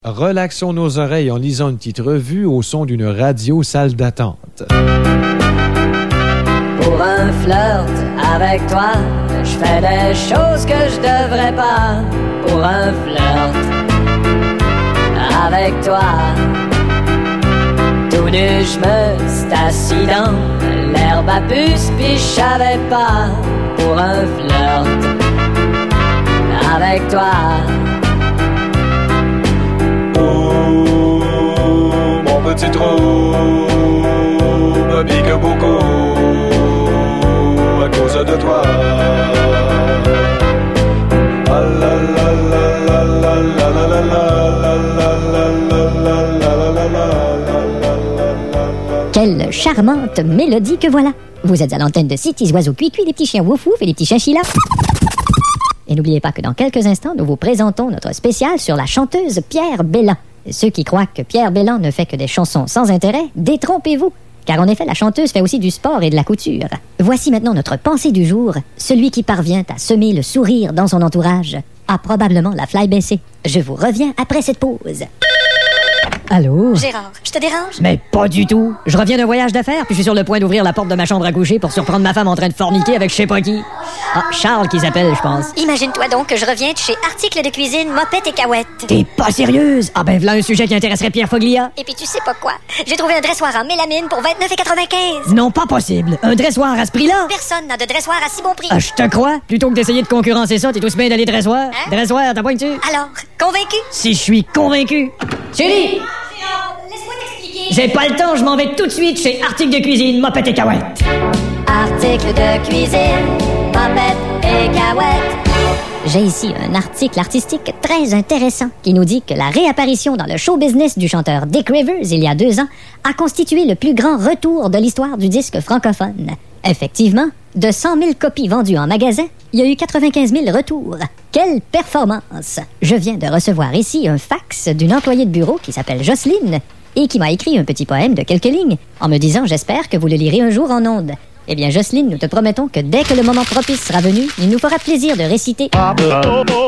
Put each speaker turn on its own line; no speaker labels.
Relaxons nos oreilles en lisant une petite revue au son d'une radio salle d'attente.
Pour un flirt avec toi, je fais des choses que je devrais pas. Pour un flirt avec toi, tout nu je me stassis dans l'herbe à puce pis je savais pas. Pour un flirt avec toi.
Oh, mon petit trou me pique beaucoup à cause de toi. Ah la la la la la la la la la.
Quelle charmante mélodie que voilà! Vous êtes à l'antenne de Cities Oiseaux Cuicui, les petits chiens wouf wouf et les petits chinchillas. Et n'oubliez pas que dans quelques instants, nous vous présentons notre spécial sur la chanteuse Pierre Bellan. Ceux qui croient que Pierre Bellan ne fait que des chansons sans intérêt, détrompez-vous. Car en effet, la chanteuse fait aussi du sport et de la couture. Voici maintenant notre pensée du jour. Celui qui parvient à semer le sourire dans son entourage a probablement la fly baissée. Je vous reviens après cette pause. Allô?
Gérard, je te dérange?
Mais pas du tout. Je reviens d'un voyage d'affaires, puis je suis sur le point d'ouvrir la porte de ma chambre à coucher pour surprendre ma femme en train de forniquer avec je sais pas qui. Ah, Charles qui s'appelle, je pense.
Imagine-toi donc que je reviens de chez Articles de cuisine, Mopette et Cahouette.
T'es pas sérieuse? Ah ben voilà un sujet qui intéresserait Pierre Foglia.
Et puis tu sais pas quoi? J'ai trouvé un dressoir en mélamine pour 29,95.
Non, pas possible. Un dressoir à ce prix-là?
Personne n'a de dressoir à si bon prix.
Ah, je te crois. Plutôt que d'essayer de concurrencer ça, t'es aussi bien d'aller dressoir.
Hein?
Dressoir, t'as pointu?
Alors, convaincu?
Si je suis convaincu. Chérie!
Laisse-moi t'expliquer.
J'ai pas le temps, je m'en vais tout de suite chez Articles de cuisine, Mopette et Cahouette.
Article de cuisine, Mopette et Cahouette.
J'ai ici un article artistique très intéressant qui nous dit que la réapparition dans le show business du chanteur Dick Rivers il y a 2 ans a constitué le plus grand retour de l'histoire du disque francophone. Effectivement, de 100 000 copies vendues en magasin, il y a eu 95 000 retours. Quelle performance! Je viens de recevoir ici un fax d'une employée de bureau qui s'appelle Jocelyne et qui m'a écrit un petit poème de quelques lignes en me disant « J'espère que vous le lirez un jour en ondes ». Eh bien, Jocelyne, nous te promettons que dès que le moment propice sera venu, il nous fera plaisir de réciter